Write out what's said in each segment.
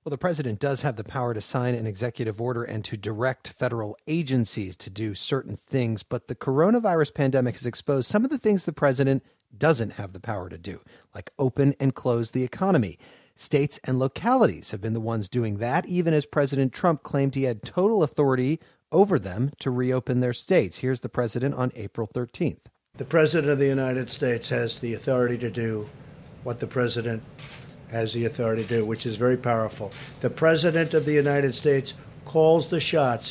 Well, the president does have the power to sign an executive order and to direct federal agencies to do certain things, but the coronavirus pandemic has exposed some of the things the president doesn't have the power to do, like open and close the economy. States and localities have been the ones doing that, even as President Trump claimed he had total authority over them to reopen their states. Here's the president on April 13th. The president of the United States has the authority to do what the president has the authority to do, which is very powerful. The president of the United States calls the shots.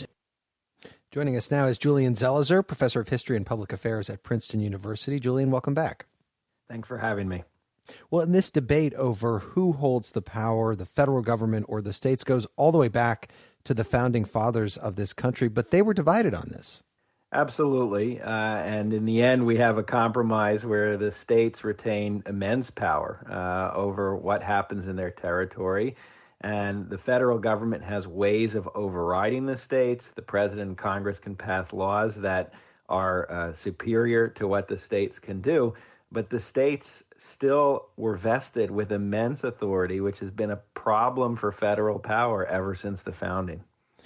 Joining us now is Julian Zelizer, professor of history and public affairs at Princeton University. Julian, welcome back. Thanks for having me. Well, in this debate over who holds the power, the federal government or the states, goes all the way back to the founding fathers of this country, but they were divided on this. Absolutely. And in the end, we have a compromise where the states retain immense power over what happens in their territory. And the federal government has ways of overriding the states. The president and Congress can pass laws that are superior to what the states can do. But the states still were vested with immense authority, which has been a problem for federal power ever since the founding.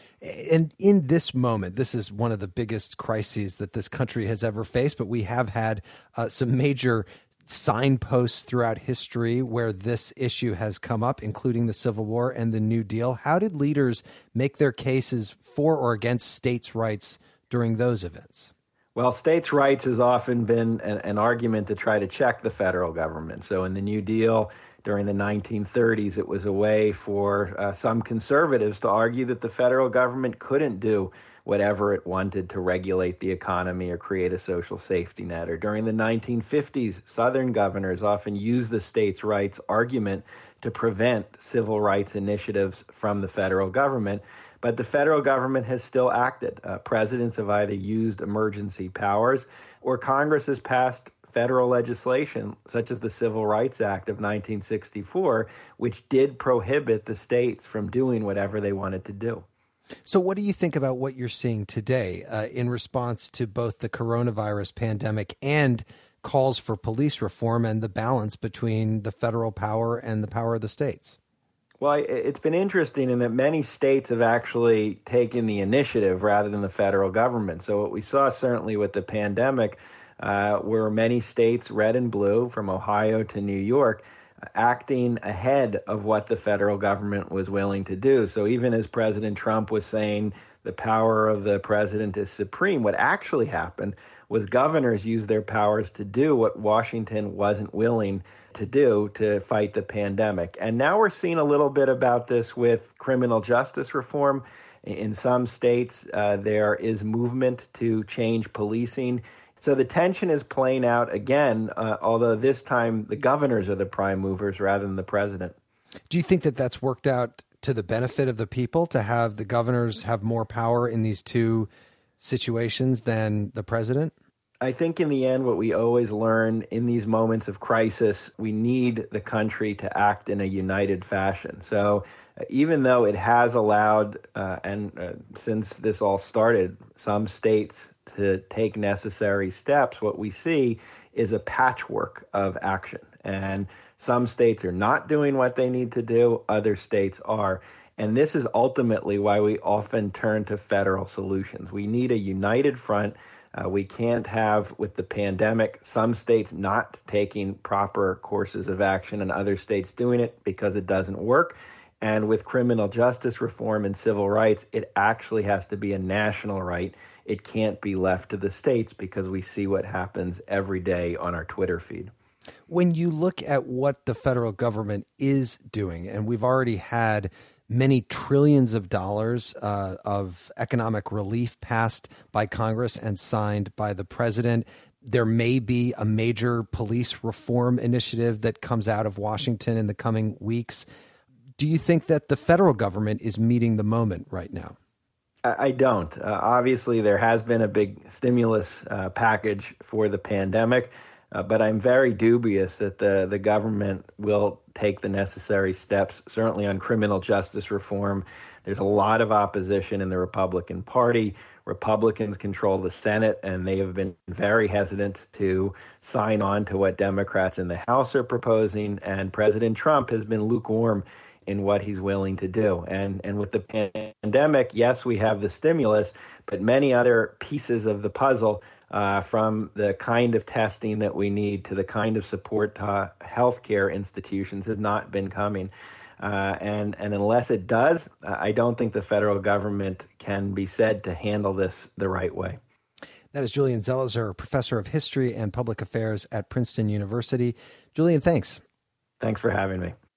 And in this moment, this is one of the biggest crises that this country has ever faced, but we have had some major signposts throughout history where this issue has come up, including the Civil War and the New Deal. How did leaders make their cases for or against states' rights during those events? Well, states' rights has often been an argument to try to check the federal government. So in the New Deal, during the 1930s, it was a way for some conservatives to argue that the federal government couldn't do whatever it wanted to regulate the economy or create a social safety net. Or during the 1950s, Southern governors often used the states' rights argument to prevent civil rights initiatives from the federal government. But the federal government has still acted. Presidents have either used emergency powers or Congress has passed federal legislation, such as the Civil Rights Act of 1964, which did prohibit the states from doing whatever they wanted to do. So what do you think about what you're seeing today in response to both the coronavirus pandemic and calls for police reform and the balance between the federal power and the power of the states? Well, it's been interesting in that many states have actually taken the initiative rather than the federal government. So what we saw certainly with the pandemic were many states, red and blue, from Ohio to New York, acting ahead of what the federal government was willing to do. So even as President Trump was saying the power of the president is supreme, what actually happened was governors used their powers to do what Washington wasn't willing to do to fight the pandemic. And now we're seeing a little bit about this with criminal justice reform. In some states, there is movement to change policing. So the tension is playing out again, although this time the governors are the prime movers rather than the president. Do you think that that's worked out to the benefit of the people to have the governors have more power in these two situations than the president? I think in the end, what we always learn in these moments of crisis, we need the country to act in a united fashion. So even though it has allowed, since this all started, some states to take necessary steps, what we see is a patchwork of action. And some states are not doing what they need to do, other states are. And this is ultimately why we often turn to federal solutions. We need a united front. We can't have, with the pandemic, some states not taking proper courses of action and other states doing it because it doesn't work. And with criminal justice reform and civil rights, it actually has to be a national right. It can't be left to the states because we see what happens every day on our Twitter feed. When you look at what the federal government is doing, and we've already had many trillions of dollars of economic relief passed by Congress and signed by the president. There may be a major police reform initiative that comes out of Washington in the coming weeks. Do you think that the federal government is meeting the moment right now? I don't. Obviously, there has been a big stimulus package for the pandemic, but I'm very dubious that the government will take the necessary steps, certainly on criminal justice reform. There's a lot of opposition in the Republican Party. Republicans control the Senate, and they have been very hesitant to sign on to what Democrats in the House are proposing. And President Trump has been lukewarm in what he's willing to do. And with the pandemic, yes, we have the stimulus, but many other pieces of the puzzle, from the kind of testing that we need to the kind of support to healthcare institutions, has not been coming. And unless it does, I don't think the federal government can be said to handle this the right way. That is Julian Zelizer, professor of history and public affairs at Princeton University. Julian, thanks. Thanks for having me.